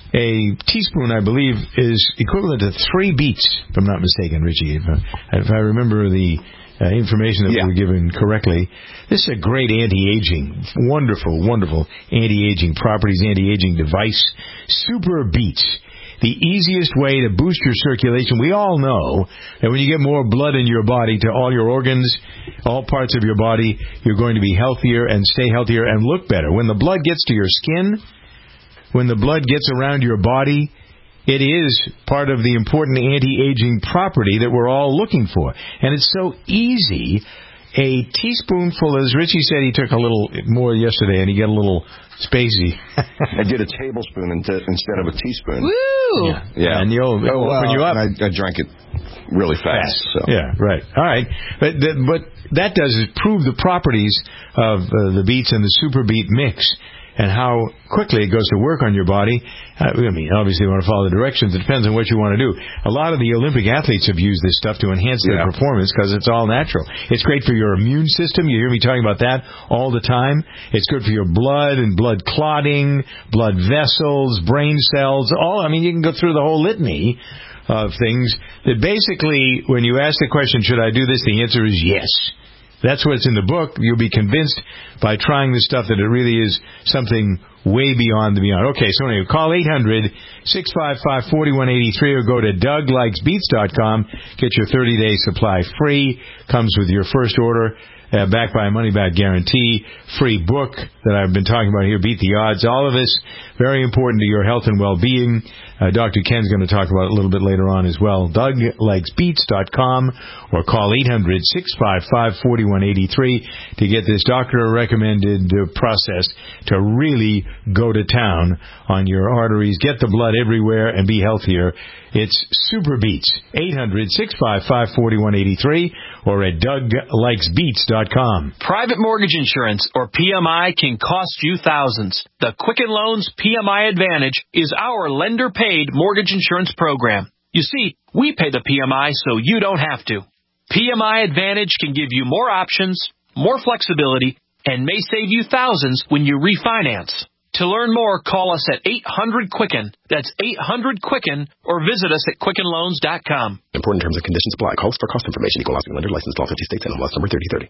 a teaspoon, I believe, is equivalent to three beets, if I'm not mistaken, Richie. If, uh, if I remember the uh, information that yeah. we were given correctly. This is a great anti-aging, wonderful, wonderful anti-aging properties, anti-aging device. Super beets. The easiest way to boost your circulation. We all know that when you get more blood in your body to all your organs, all parts of your body, you're going to be healthier and stay healthier and look better. When the blood gets to your skin, when the blood gets around your body, it is part of the important anti-aging property that we're all looking for. And it's so easy. A teaspoonful, as Richie said, he took a little more yesterday, and he got a little spacey. I did a tablespoon instead of a teaspoon. Woo! Yeah, yeah. and you'll oh, open uh, you up. And I, I drank it really fast. fast. So. Yeah, right. All right, but that, but that does is prove the properties of uh, the beets and the super beet mix, and how quickly it goes to work on your body. Uh, I mean, obviously you want to follow the directions. It depends on what you want to do. A lot of the Olympic athletes have used this stuff to enhance their yeah. performance because it's all natural. It's great for your immune system. You hear me talking about that all the time. It's good for your blood and blood clotting, blood vessels, brain cells. All I mean, you can go through the whole litany of things that basically, when you ask the question, should I do this, the answer is yes. That's what's in the book. You'll be convinced by trying this stuff that it really is something way beyond the beyond. Okay, so anyway, call eight hundred, six five five, four one eight three or go to doug likes beets dot com. Get your thirty-day supply free. Comes with your first order. Uh, backed by a money-back guarantee, free book that I've been talking about here, Beat the Odds. All of this, very important to your health and well-being. Uh, Doctor Ken's going to talk about it a little bit later on as well. doug likes beets dot com or call eight hundred, six five five, four one eight three to get this doctor-recommended uh, process to really go to town on your arteries, get the blood everywhere, and be healthier. It's Super Beets, eight hundred, six five five, four one eight three or at doug likes beets dot com. Private mortgage insurance, or P M I, can cost you thousands. The Quicken Loans P M I Advantage is our lender-paid mortgage insurance program. You see, we pay the P M I so you don't have to. P M I Advantage can give you more options, more flexibility, and may save you thousands when you refinance. To learn more, call us at eight hundred Quicken. That's eight hundred Quicken, or visit us at quicken loans dot com. Important terms and conditions apply. Calls for cost information. Equal housing lender. Licensed all fifty states. N M L S number thirty thirty.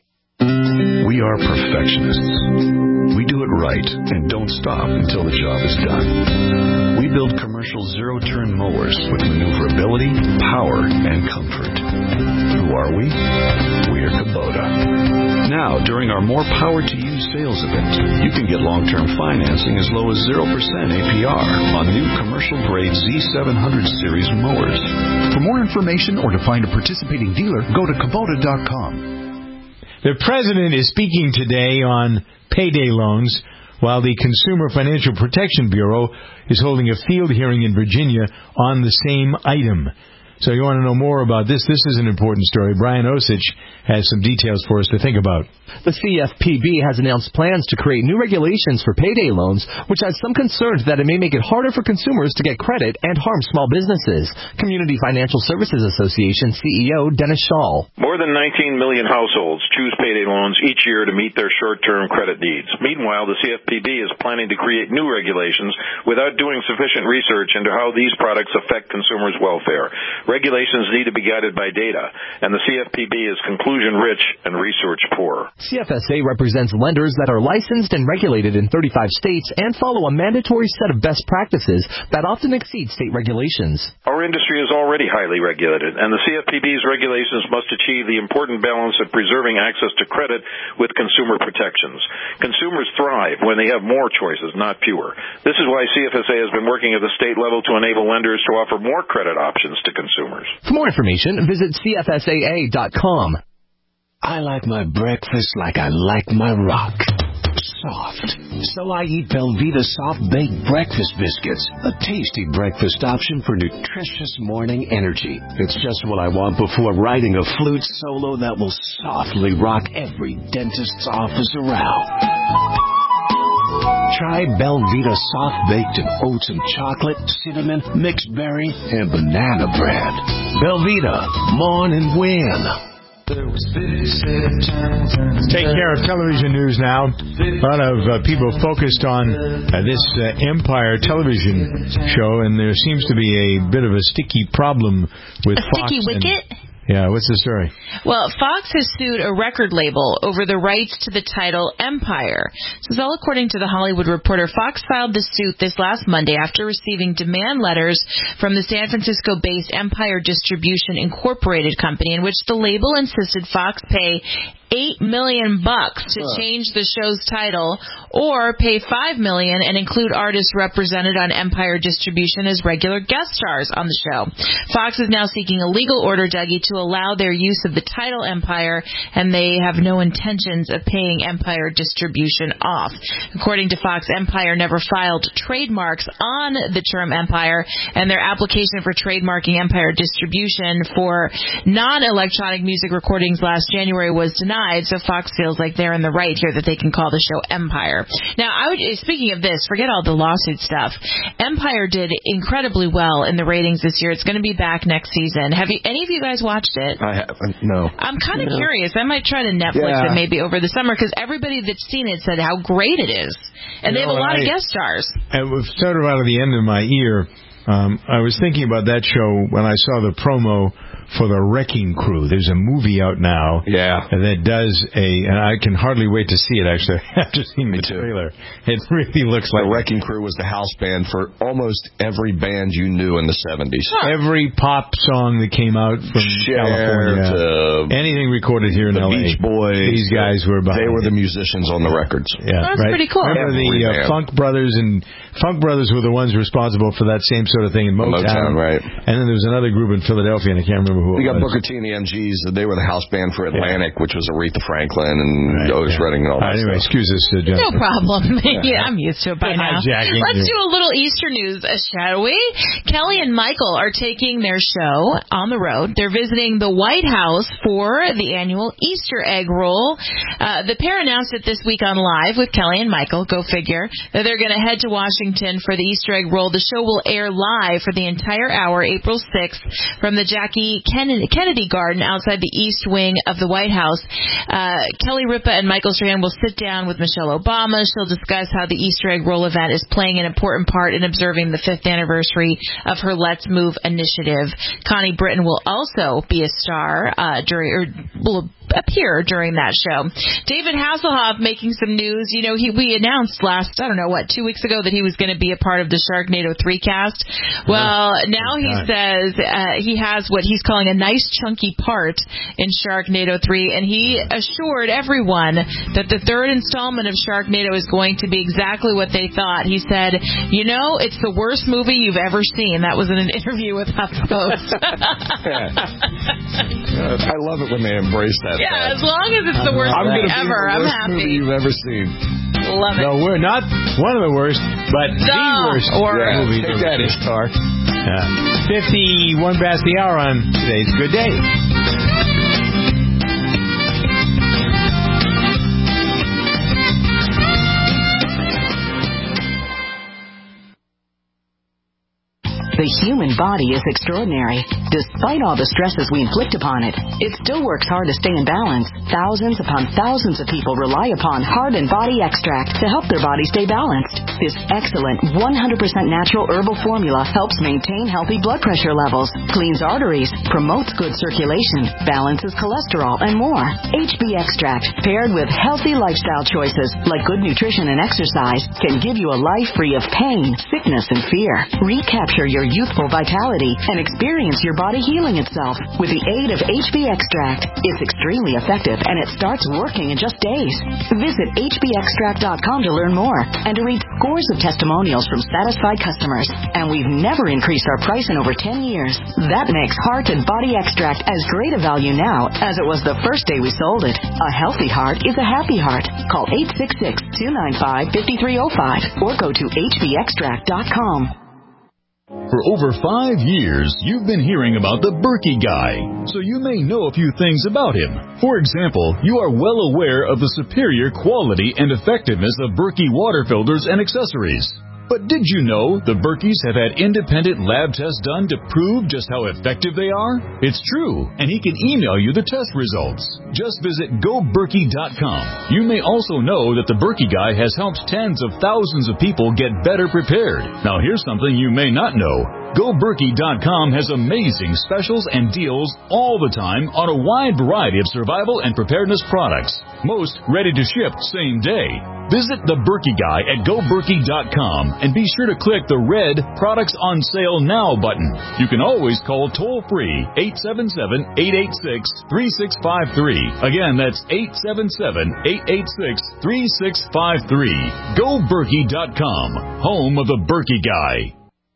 We are perfectionists. We do it right and don't stop until the job is done. We build commercial zero-turn mowers with maneuverability, power, and comfort. Who are we? We're Kubota. Now, during our More Power to You new sales event. You can get long-term financing as low as zero percent A P R on new commercial-grade Z seven hundred series mowers. For more information or to find a participating dealer, go to Kubota dot com. The president is speaking today on payday loans, while the Consumer Financial Protection Bureau is holding a field hearing in Virginia on the same item. So you want to know more about this? This is an important story. Brian Osich has some details for us to think about. The C F P B has announced plans to create new regulations for payday loans, which has some concerns that it may make it harder for consumers to get credit and harm small businesses. Community Financial Services Association C E O Dennis Schall. More than nineteen million households choose payday loans each year to meet their short-term credit needs. Meanwhile, the C F P B is planning to create new regulations without doing sufficient research into how these products affect consumers' welfare. Regulations need to be guided by data, and the C F P B is conclusion-rich and research-poor. C F S A represents lenders that are licensed and regulated in thirty-five states and follow a mandatory set of best practices that often exceed state regulations. Our industry is already highly regulated, and the C F P B's regulations must achieve the important balance of preserving access to credit with consumer protections. Consumers thrive when they have more choices, not fewer. This is why C F S A has been working at the state level to enable lenders to offer more credit options to consumers. For more information, visit C F S A A dot com. I like my breakfast like I like my rock. Soft. So I eat Belvita Soft Baked Breakfast Biscuits, a tasty breakfast option for nutritious morning energy. It's just what I want before writing a flute solo that will softly rock every dentist's office around. Try Belvita Soft Baked in oats and chocolate, cinnamon, mixed berry, and banana bread. Belvita, mourn and win. Take care of television news now. A lot of uh, people focused on uh, this uh, Empire television show, and there seems to be a bit of a sticky problem with a Fox. Sticky wicket? And, yeah, what's the story? Well, Fox has sued a record label over the rights to the title Empire. This is all according to The Hollywood Reporter. Fox filed the suit this last Monday after receiving demand letters from the San Francisco-based Empire Distribution Incorporated company, in which the label insisted Fox pay eight million bucks to change the show's title, or pay five million and include artists represented on Empire Distribution as regular guest stars on the show. Fox is now seeking a legal order, Dougie, to allow their use of the title Empire, and they have no intentions of paying Empire Distribution off. According to Fox, Empire never filed trademarks on the term Empire, and their application for trademarking Empire Distribution for non-electronic music recordings last January was denied. So Fox feels like they're in the right here that they can call the show Empire. Now, I would, speaking of this, forget all the lawsuit stuff. Empire did incredibly well in the ratings this year. It's going to be back next season. Have you, any of you guys watched it? I haven't. No. I'm kind of no. curious. I might try to Netflix yeah. it maybe over the summer, because everybody that's seen it said how great it is, and you they have know, a lot I, of guest stars. It was sort of out of the end of my ear. Um, I was thinking about that show when I saw the promo for The Wrecking Crew. There's a movie out now yeah. that does a, and I can hardly wait to see it, actually, after seeing the trailer. It really looks like... The Wrecking Crew was the house band for almost every band you knew in the seventies. Huh. Every pop song that came out from Cher California. To anything recorded here in the L A. Beach Boys. These guys were behind They were it. the musicians on the records. Yeah, That's right? pretty cool. Remember Every the uh, Funk Brothers, and Funk Brothers were the ones responsible for that same sort of thing in Motown. Motown, right. And then there was another group in Philadelphia, and I can't remember who we it was. We got Booker T and the M Gs. They were the house band for Atlantic, yeah. which was Aretha Franklin and right, Otis yeah. Redding and all that uh, anyway, stuff. excuse us, uh, No problem. yeah, I'm used to it by now. Hijacking Let's you. do a little Easter news, uh, shall we? Kelly and Michael are taking their show on the road. They're visiting the White House for the annual Easter egg roll. Uh, the pair announced it this week on Live with Kelly and Michael, go figure, that they're going to head to Washington for the Easter egg roll. The show will air live for the entire hour, April sixth, from the Jackie Kennedy, Kennedy Garden outside the East Wing of the White House. Uh, Kelly Ripa and Michael Strahan will sit down with Michelle Obama. She'll discuss how the Easter egg roll event is playing an important part in observing the fifth anniversary of her Let's Move initiative. Connie Britton will also be a star uh, during, or will appear during that show. David Hasselhoff making some news. You know, he we announced last, I don't know, what, two weeks ago that he was going to be a part of the Sharknado three cast. Well, now he says uh, he has what he's calling a nice chunky part in Sharknado three, and he assured everyone that the third installment of Sharknado is going to be exactly what they thought. He said, you know, it's the worst movie you've ever seen. That was in an interview with HuffPost. I love it when they embrace that. Yeah, fact. as long as it's the worst I'm movie be ever, the I'm worst happy. movie you've ever seen. Love it. No, we're not one of the worst, but the, the worst worst. movie. Take that, Ishtar. Yeah. fifty-one past the hour on today's Good Day. The human body is extraordinary. Despite all the stresses we inflict upon it, it still works hard to stay in balance. Thousands upon thousands of people rely upon Heart and Body Extract to help their body stay balanced. This excellent one hundred percent natural herbal formula helps maintain healthy blood pressure levels, cleans arteries, promotes good circulation, balances cholesterol, and more. H B Extract, paired with healthy lifestyle choices like good nutrition and exercise, can give you a life free of pain, sickness, and fear. Recapture your youthful vitality and experience your body healing itself with the aid of H B Extract. It's extremely effective and it starts working in just days. Visit H B extract dot com to learn more and to read scores of testimonials from satisfied customers. And we've never increased our price in over ten years. That makes Heart and Body Extract as great a value now as it was the first day we sold it. A healthy heart is a happy heart. Call eight six six, two nine five, five three zero five or go to H B extract dot com. For over five years, you've been hearing about the Berkey Guy, so you may know a few things about him. For example, you are well aware of the superior quality and effectiveness of Berkey water filters and accessories. But did you know the Berkeys have had independent lab tests done to prove just how effective they are? It's true, and he can email you the test results. Just visit go berkey dot com. You may also know that the Berkey Guy has helped tens of thousands of people get better prepared. Now here's something you may not know. go berkey dot com has amazing specials and deals all the time on a wide variety of survival and preparedness products, most ready to ship same day. Visit the Berkey Guy at go berkey dot com and be sure to click the red Products on Sale Now button. You can always call toll-free eight seven seven, eight eight six, three six five three. Again, that's eight seven seven, eight eight six, three six five three. go berkey dot com, home of the Berkey Guy.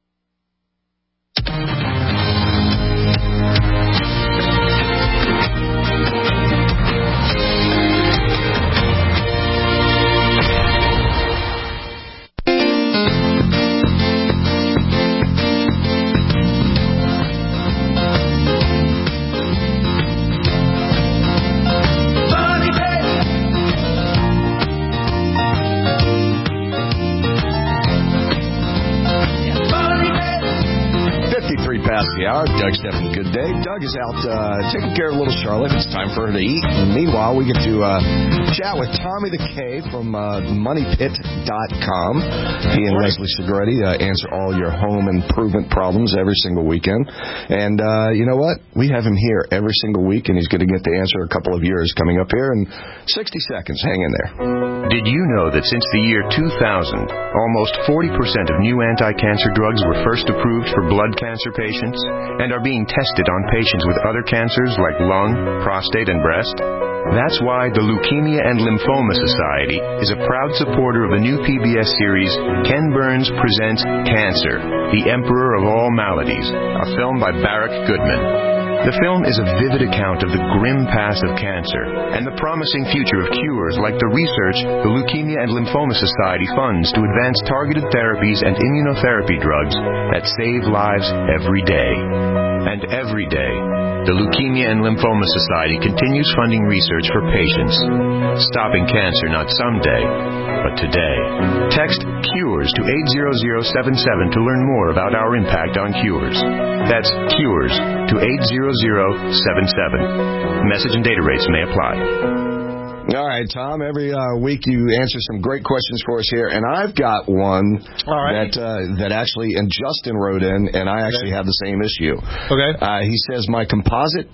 Past the hour, Doug Stephan, Good Day. Doug is out uh, taking care of little Charlotte. It's time for her to eat. And meanwhile, we get to uh, chat with Tommy the K from uh, money pit dot com. He and Leslie Segretti uh, answer all your home improvement problems every single weekend. And uh, you know what? We have him here every single week, and he's going to get to answer a couple of yours coming up here in sixty seconds. Hang in there. Did you know that since the year two thousand, almost forty percent of new anti-cancer drugs were first approved for blood cancer patients and are being tested on patients with other cancers like lung, prostate, and breast? That's why the Leukemia and Lymphoma Society is a proud supporter of the new P B S series Ken Burns Presents Cancer, the Emperor of All Maladies, a film by Barrick Goodman. The film is a vivid account of the grim past of cancer and the promising future of cures like the research the Leukemia and Lymphoma Society funds to advance targeted therapies and immunotherapy drugs that save lives every day. And every day, the Leukemia and Lymphoma Society continues funding research for patients. Stopping cancer not someday, but today. Text CURES to eight zero zero seven seven to learn more about our impact on cures. That's CURES to eight zero zero seven seven. Message and data rates may apply. All right, Tom, every uh, week you answer some great questions for us here, and I've got one All right. that uh, that actually, and Justin wrote in, and I actually okay. have the same issue. Okay. Uh, he says, my composite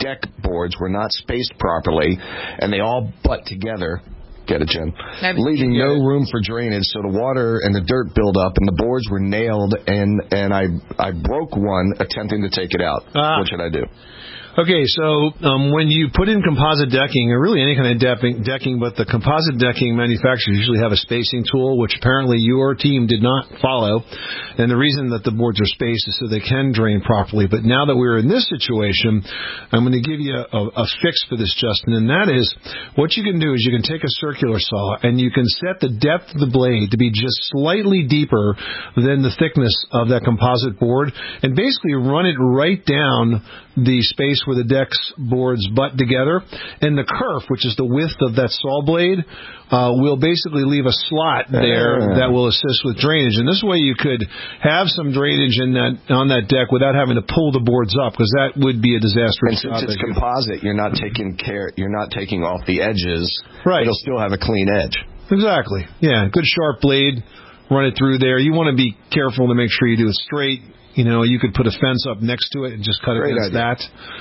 deck boards were not spaced properly, and they all butt together. Get it, Jen? Leaving no room for drainage, so the water and the dirt build up, and the boards were nailed, and and I I broke one attempting to take it out. Ah. What should I do? Okay, so um, when you put in composite decking, or really any kind of decking, decking, but the composite decking manufacturers usually have a spacing tool, which apparently your team did not follow. And the reason that the boards are spaced is so they can drain properly. But now that we're in this situation, I'm going to give you a, a, a fix for this, Justin, and that is what you can do is you can take a circular saw and you can set the depth of the blade to be just slightly deeper than the thickness of that composite board, and basically run it right down the space where the deck's boards butt together, and the kerf, which is the width of that saw blade, uh, will basically leave a slot there uh. that will assist with drainage. And this way you could have some drainage in that on that deck without having to pull the boards up, because that would be a disaster. And since it's composite, you're not taking care, you're not taking off the edges. Right. It'll still have a clean edge. Exactly. Yeah, good sharp blade. Run it through there. You want to be careful to make sure you do it straight. You know, you could put a fence up next to it and just cut it against that.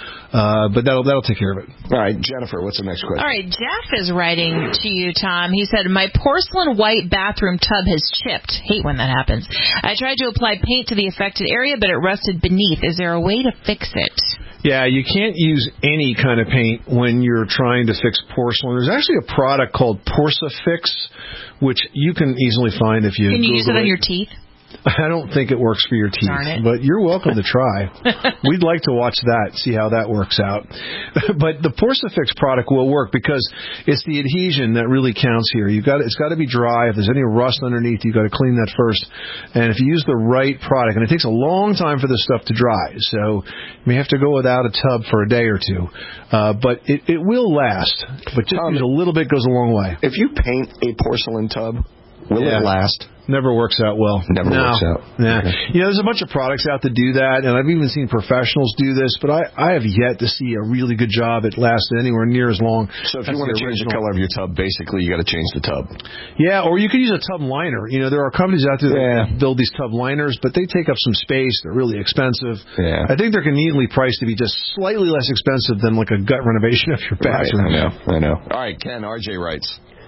Uh, but that'll that'll take care of it. All right, Jennifer, what's the next question? All right, Jeff is writing to you, Tom. He said, my porcelain white bathroom tub has chipped. Hate when that happens. I tried to apply paint to the affected area, but it rusted beneath. Is there a way to fix it? Yeah, you can't use any kind of paint when you're trying to fix porcelain. There's actually a product called Porcifix, which you can easily find if you Can you Google use it on it. your teeth? I don't think it works for your teeth, Darn it. but you're welcome to try. We'd like to watch that, see how that works out. But the Porcifix product will work because it's the adhesion that really counts here. You've got it's got to be dry. If there's any rust underneath, you've got to clean that first. And if you use the right product, and it takes a long time for this stuff to dry, so you may have to go without a tub for a day or two. Uh, but it, it will last. But just Tom, use a little bit goes a long way. If you paint a porcelain tub, will yeah. it last? Never works out well. Never no. works out. Yeah. Okay. You know, there's a bunch of products out to do that, and I've even seen professionals do this, but I, I have yet to see a really good job at lasting anywhere near as long. So if you want to change the color of your tub, basically you got to change the tub. Yeah, or you could use a tub liner. You know, there are companies out there yeah. that build these tub liners, but they take up some space. They're really expensive. Yeah. I think they're conveniently priced to be just slightly less expensive than like a gut renovation of your bathroom. Right, I know, I know. All right, Ken, R J writes.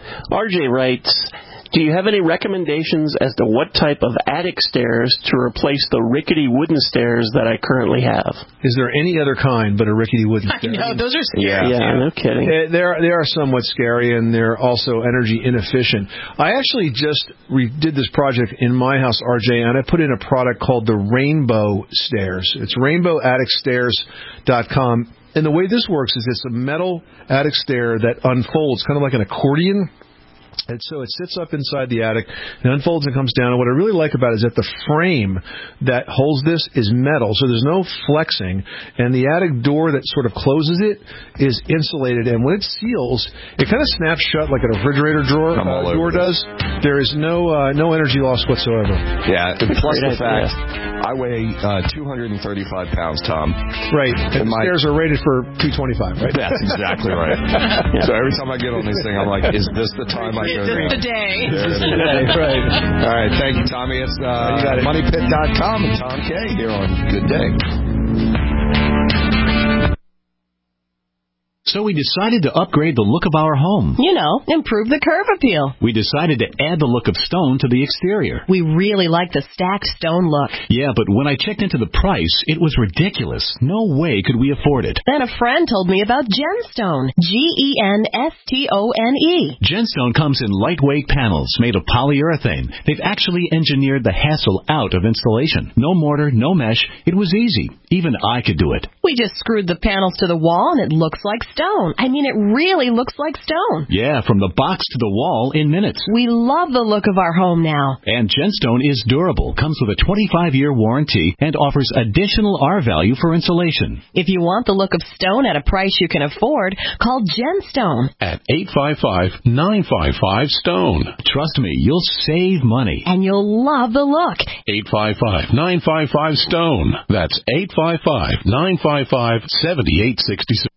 R J writes, do you have any recommendations as to what type of attic stairs to replace the rickety wooden stairs that I currently have? Is there any other kind but a rickety wooden stair? I know, those are scary. Yeah, yeah no kidding. Uh, they are, they are somewhat scary, and they're also energy inefficient. I actually just re- did this project in my house, R J, and I put in a product called the Rainbow Stairs. It's rainbow attic stairs dot com. And the way this works is it's a metal attic stair that unfolds, kind of like an accordion. And so it sits up inside the attic and unfolds and comes down. And what I really like about it is that the frame that holds this is metal, so there's no flexing. And the attic door that sort of closes it is insulated. And when it seals, it kind of snaps shut like a refrigerator drawer uh, door does. There is no uh, no energy loss whatsoever. Yeah, plus the fact I weigh uh, two hundred thirty-five pounds, Tom. Right. And, and the my... stairs are rated for two twenty-five, right? That's exactly right. yeah. So every time I get on this thing, I'm like, is this the time I Is this the day? This is the day, right. All right, thank you, Tommy. It's uh, money pit dot com and Tom K here on Good Day. So we decided to upgrade the look of our home. You know, improve the curb appeal. We decided to add the look of stone to the exterior. We really like the stacked stone look. Yeah, but when I checked into the price, it was ridiculous. No way could we afford it. Then a friend told me about Genstone. G E N S T O N E. Genstone comes in lightweight panels made of polyurethane. They've actually engineered the hassle out of installation. No mortar, no mesh. It was easy. Even I could do it. We just screwed the panels to the wall and it looks like stone. I mean, it really looks like stone. Yeah, from the box to the wall in minutes. We love the look of our home now. And Genstone is durable, comes with a twenty-five year warranty, and offers additional R value for insulation. If you want the look of stone at a price you can afford, call Genstone at eight five five, nine five five, STONE. Trust me, you'll save money. And you'll love the look. eight five five, nine five five, STONE. That's eight five five, nine five five, seven eight six six.